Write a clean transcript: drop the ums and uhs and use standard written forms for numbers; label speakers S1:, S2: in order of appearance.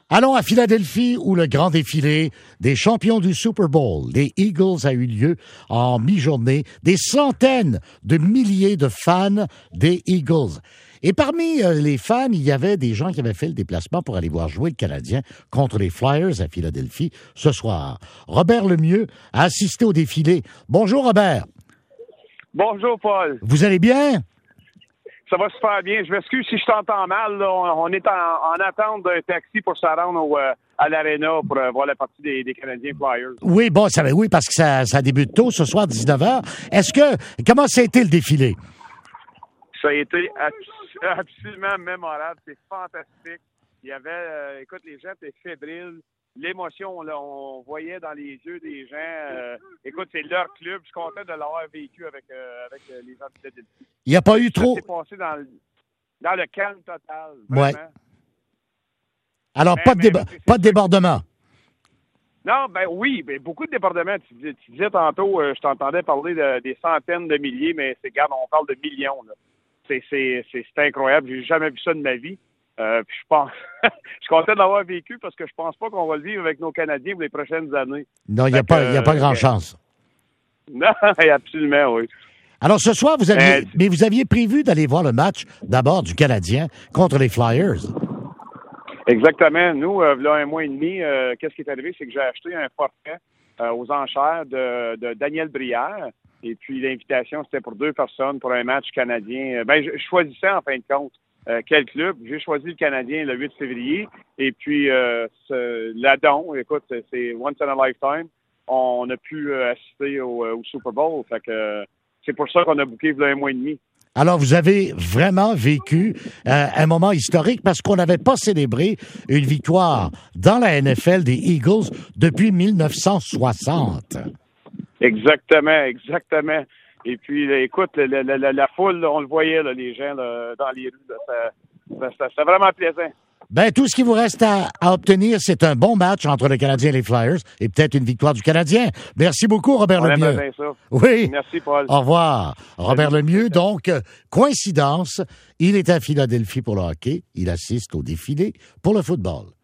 S1: Allons à Philadelphie où le grand défilé des champions du Super Bowl, les Eagles, a eu lieu en mi-journée. Des centaines de milliers de fans des Eagles. Et parmi les fans, il y avait des gens qui avaient fait le déplacement pour aller voir jouer le Canadien contre les Flyers à Philadelphie ce soir. Robert Lemieux a assisté au défilé. Bonjour Robert.
S2: Bonjour Paul.
S1: Vous allez bien?
S2: Ça va super bien. Je m'excuse si je t'entends mal. Là. On est en attente d'un taxi pour se rendre à l'Arena pour voir la partie des Canadiens Flyers.
S1: Oui, bon, oui, parce que ça débute tôt, ce soir, 19h. Comment ça a été le défilé?
S2: Ça a été absolument mémorable. C'est fantastique. Il y avait, écoute, les gens étaient fébriles. L'émotion, là, on voyait dans les yeux des gens. Écoute, c'est leur club. Je suis content de l'avoir vécu avec les gens de Philadelphie.
S1: Il n'y a pas eu trop...
S2: Ça s'est passé dans le calme total.
S1: Ouais.
S2: Vraiment.
S1: Alors, pas de débordement.
S2: Non, ben oui, ben beaucoup de débordements. Tu disais tantôt, je t'entendais parler des centaines de milliers, mais regarde, on parle de millions. Là. C'est incroyable. J'ai jamais vu ça de ma vie. Puis je pense, je suis content de l'avoir vécu parce que je pense pas qu'on va le vivre avec nos Canadiens pour les prochaines années.
S1: Non, il n'y a pas grand chance.
S2: Non, absolument, oui.
S1: Alors ce soir, vous aviez prévu d'aller voir le match d'abord du Canadien contre les Flyers.
S2: Exactement. Nous, il y a un mois et demi, qu'est-ce qui est arrivé, c'est que j'ai acheté un forfait aux enchères de Daniel Brière. Et puis l'invitation, c'était pour 2 personnes pour un match canadien. Je choisissais en fin de compte quel club. J'ai choisi le Canadien le 8 février. Et puis l'Adon, écoute, c'est once in a lifetime. On a pu assister au Super Bowl. Fait que c'est pour ça qu'on a booké il y a un mois et demi. Alors,
S1: vous avez vraiment vécu un moment historique parce qu'on n'avait pas célébré une victoire dans la NFL des Eagles depuis 1960.
S2: Exactement. Et puis, écoute, la foule, là, on le voyait, là, les gens là, dans les rues, c'était vraiment plaisant.
S1: Ben, tout ce qui vous reste à obtenir, c'est un bon match entre le Canadien et les Flyers et peut-être une victoire du Canadien. Merci beaucoup, Robert Lemieux.
S2: Bien ça.
S1: Oui.
S2: Merci, Paul.
S1: Au revoir. Robert Lemieux, donc, coïncidence, il est à Philadelphie pour le hockey. Il assiste au défilé pour le football.